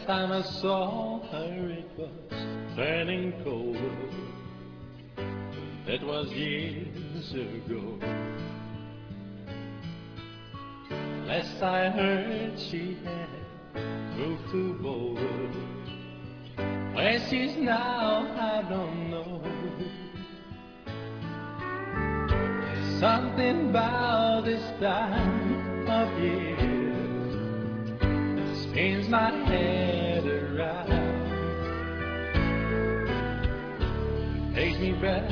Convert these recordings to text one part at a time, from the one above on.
time I saw her, it was turning colder. It was years ago. Last I heard, she had moved to Boulder. Where she's now, I don't know. There's something about this time of year that spins my head around. It takes me back,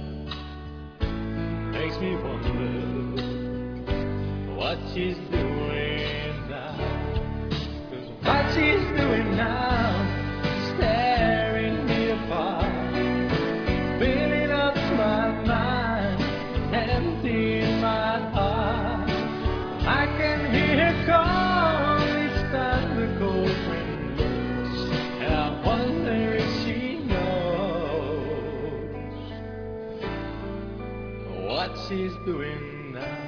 makes me wonder what she's doing now. 'Cause what she's doing now is tearing me apart, filling up my mind, emptying my heart. I can hear her call each time the cold wind blows, and I wonder if she knows what she's doing now.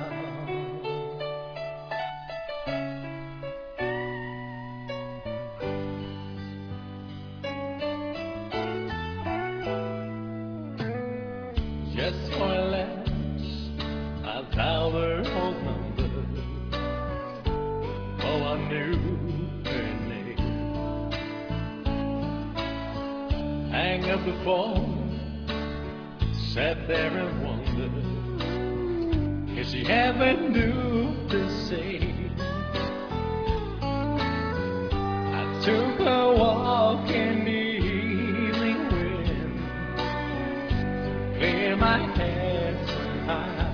Just for a glance, I dialed her old number. Oh, I knew her name. Hang up the phone, sat there and wondered if she ever knew the same. I took a walk in the evening wind, clear my head somehow.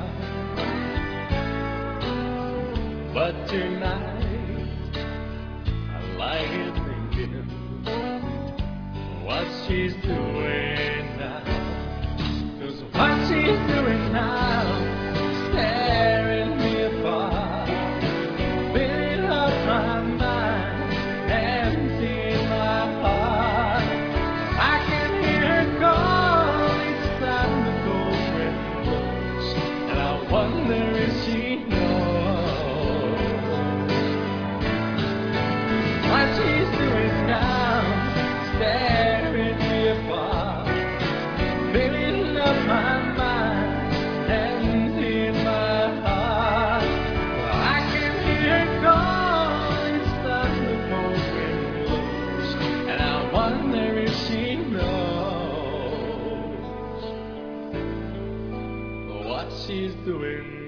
But tonight I lie here thinking what she's doing now. 'Cause what she's doing now is tearing me apart, filling up my mind, emptying my heart. I can hear her call each time the cold wind blows, and I wonder if she knows what she's doing now, tearing me apart, filling up my mind, emptying my heart. I can hear her call each time the cold wind blows, and I wonder if she knows what she's doing